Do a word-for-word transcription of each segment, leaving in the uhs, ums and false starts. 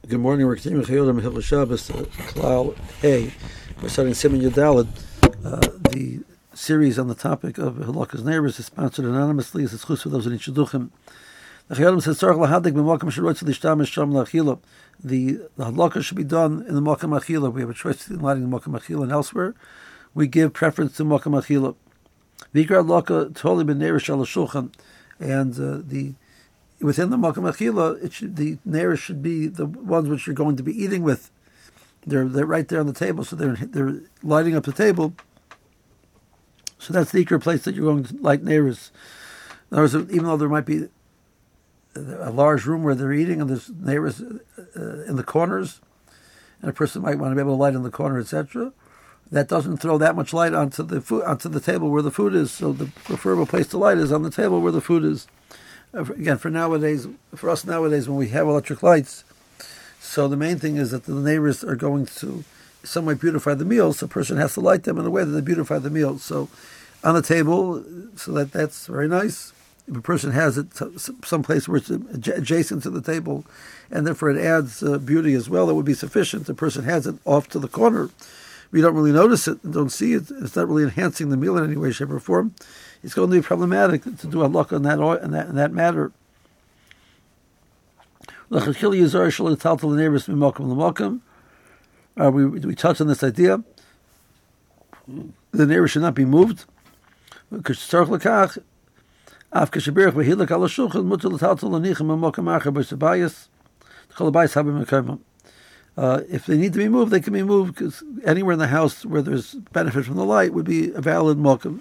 Good morning. We're continuing Chayodim Hilchos Shabbos, Klal Hey. We're starting Siman Yudalad. Uh, the series on the topic of Halakas Neighbors is sponsored anonymously. It's exclusive for those in Yichiduchim. The Chayodim says, Tzarech lahadik b'makam sheroitz lishtamish sham la'achila. The the halakha should be done in the makam achila. We have a choice in lighting the makam achila and elsewhere. We give preference to makam achila. V'ikra halakha totally ben neighbors shal shulchan, and uh, the within the makam achila, it should, the neighbors should be the ones which you're going to be eating with. They're they're right there on the table, so they're they're lighting up the table. So that's the ikar place that you're going to light neighbors. In other words, even though there might be a large room where they're eating and there's neighbors uh, in the corners, and a person might want to be able to light in the corner, et cetera, that doesn't throw that much light onto the food, onto the table where the food is. So the preferable place to light is on the table where the food is. Uh, again, for nowadays, for us nowadays, when we have electric lights, so the main thing is that the neighbors are going to some way beautify the meal. So a person has to light them in a way that they beautify the meal. So on the table, so that that's very nice. If a person has it someplace where it's adjacent to the table, and therefore it adds uh, beauty as well, that would be sufficient. The person has it off to the corner. We don't really notice it and don't see it. It's not really enhancing the meal in any way, shape, or form. It's going to be problematic to do a halakha in that in that, in that matter. Uh, we we touched on this idea. The neighbor should not be moved. Uh, if they need to be moved, they can be moved, because anywhere in the house where there's benefit from the light would be a valid mokum.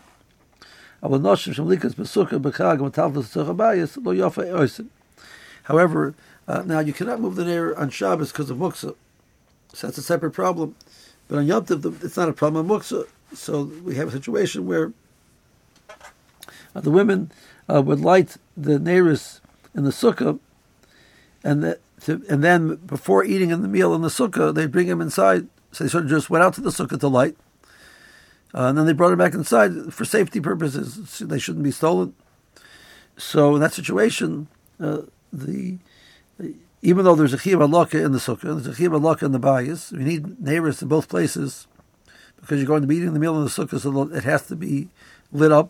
However, uh, now you cannot move the neighbor on Shabbos because of muksa, so that's a separate problem. But on Yom Tov, it's not a problem on muksa. So we have a situation where uh, the women uh, would light the neighbors in the sukkah, and the, to, and then before eating in the meal in the sukkah, they bring him inside. So they sort of just went out to the sukkah to light, uh, and then they brought him back inside for safety purposes. So they shouldn't be stolen. So in that situation, uh, the even though there's a chiyuv halakha in the sukkah, there's a chiyuv halakha in the bayis. We need neighbors in both places because you're going to be eating the meal in the sukkah, so it has to be lit up.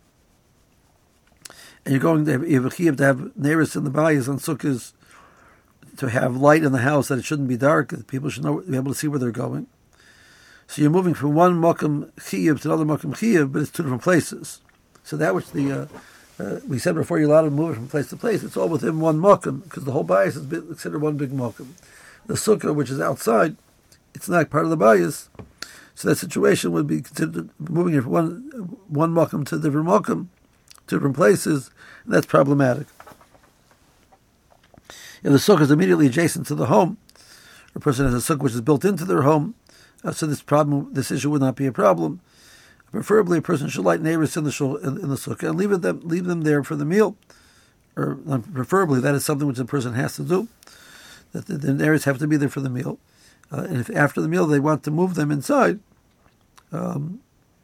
And you're going to have, you have a chiyuv to have neighbors in the bayis on sukkahs to have light in the house, that it shouldn't be dark, that people should know, be able to see where they're going. So you're moving from one makam chiyuv to another makam chiyuv, but it's two different places. So that which the uh, uh, we said before, you're allowed to move it from place to place. It's all within one makam, because the whole bayis is considered one big makam. The sukkah, which is outside, it's not part of the bayis. So that situation would be considered moving it from one one makam to a different makam, to different places, and that's problematic. If the sukkah is immediately adjacent to the home, or a person has a sukkah which is built into their home, uh, so this problem, this issue would not be a problem. Preferably, a person should light neighbors in the shul, in, in the sukkah and leave it them leave them there for the meal, or uh, preferably that is something which the person has to do. That the, the neighbors have to be there for the meal, uh, and if after the meal they want to move them inside um,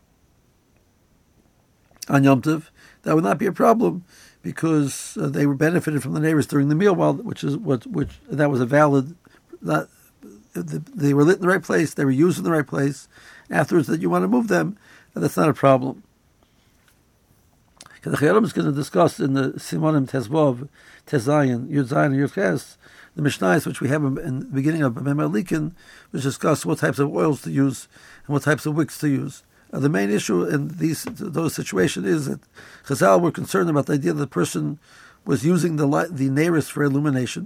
on Yom Tov, that would not be a problem, because uh, they were benefited from the neighbors during the meal, while which is what which that was a valid. That they were lit in the right place, they were used in the right place. Afterwards, that you want to move them, that's not a problem. The Chayodim is going to discuss in the Simonim Tezvov, Tezayin, Yud Zayin, and Yud Ches, the Mishnayos which we have in the beginning of Mem Alikin, which discuss what types of oils to use and what types of wicks to use. Uh, the main issue in these those situations is that Chazal were concerned about the idea that the person was using the light, the neighbors for illumination.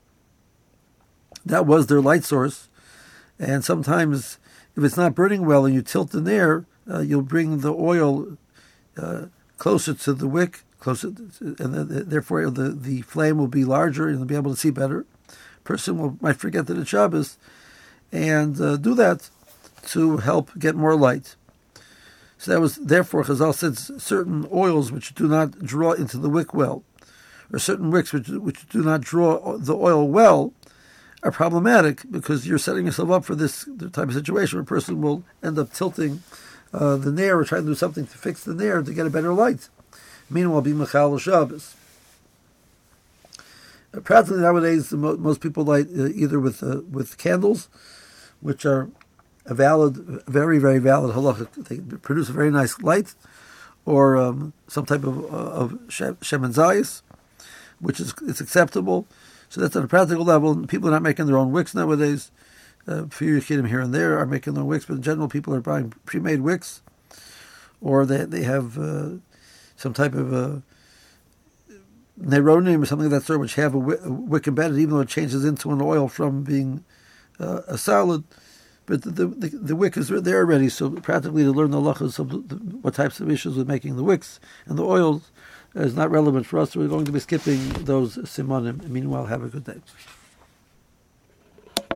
That was their light source, and sometimes if it's not burning well and you tilt the nair, uh, you'll bring the oil uh, closer to the wick, closer, to, and the, therefore the, the flame will be larger and you'll be able to see better. Person will might forget that it's Shabbos, and uh, do that to help get more light. So that was, therefore, Chazal said certain oils which do not draw into the wick well, or certain wicks which which do not draw the oil well, are problematic, because you're setting yourself up for this type of situation where a person will end up tilting uh, the nair or trying to do something to fix the nair to get a better light. Meanwhile, be Mechal Shabbos. Uh, practically nowadays, the mo- most people light uh, either with uh, with candles, which are a valid, very very valid halacha. They produce a very nice light, or um, some type of uh, of shemen zayis, which is it's acceptable. So that's on a practical level. People are not making their own wicks nowadays. Uh, a few Yechidim here and there are making their own wicks, but in general, people are buying pre-made wicks, or they they have uh, some type of a Neronim or something of that sort, which have a wick, a wick embedded, even though it changes into an oil from being uh, a solid. But the, the the wick is there already, so practically to learn the halachas of the, what types of issues with making the wicks and the oils is not relevant for us. So we're going to be skipping those simanim. Meanwhile, have a good day.